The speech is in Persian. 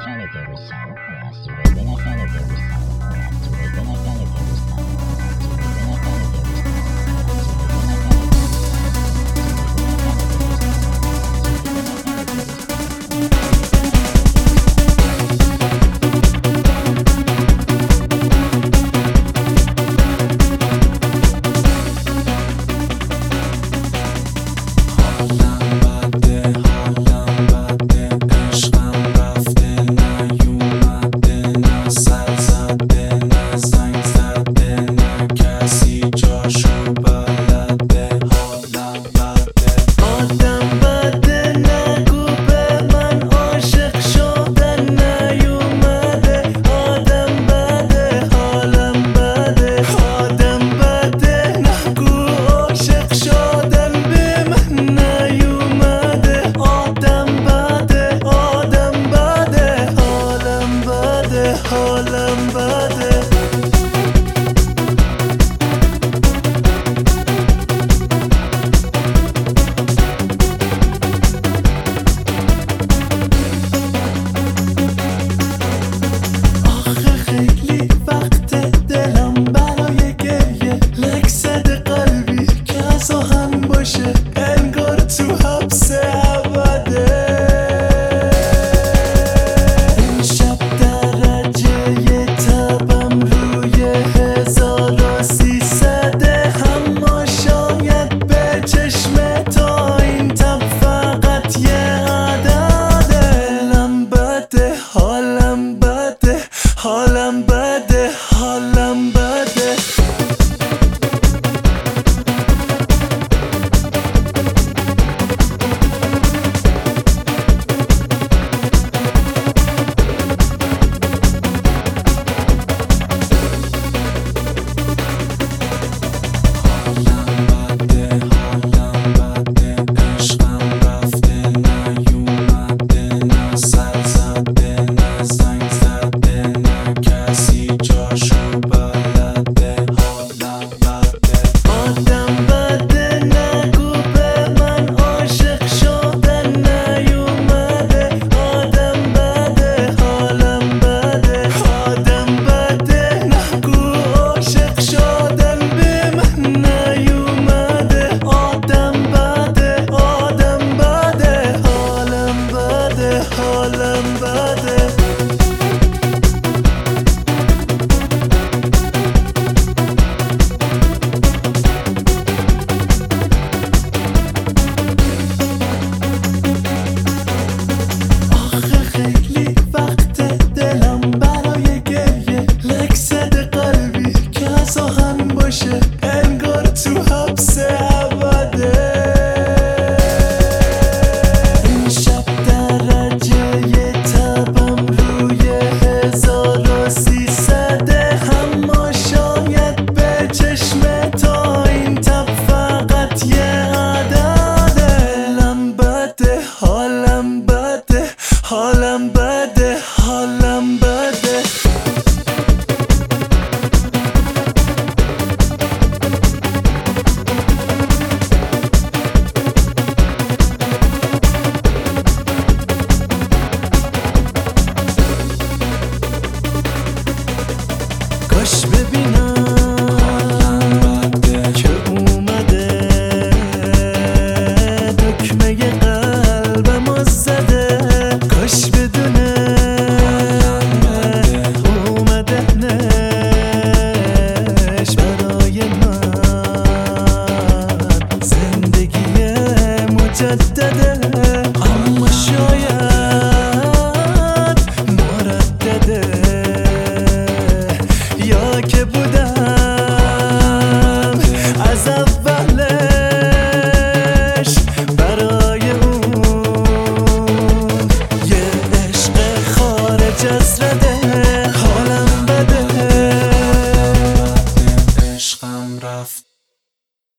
Tiene que gustar, a su bebé no tiene que gustar, a su bebé no tiene que gustar, a su bebé no tiene que gustar, a su bebé no tiene que حالم بده آخه خیلی وقت دلم برای گریه لک زده قلبی که از آهن باشه انگار تو حبس ابده حالم بده حالم بده حالم بده آخه خیلی وقت دلم برای گریه لک زده قلبی که از آهن باشه انگار تو حبس ابده حالم بده حالم بده کاش ببینم که اومده دکمه قلبمو زده کاش بدونه اومدنش برای من زندگی مجدده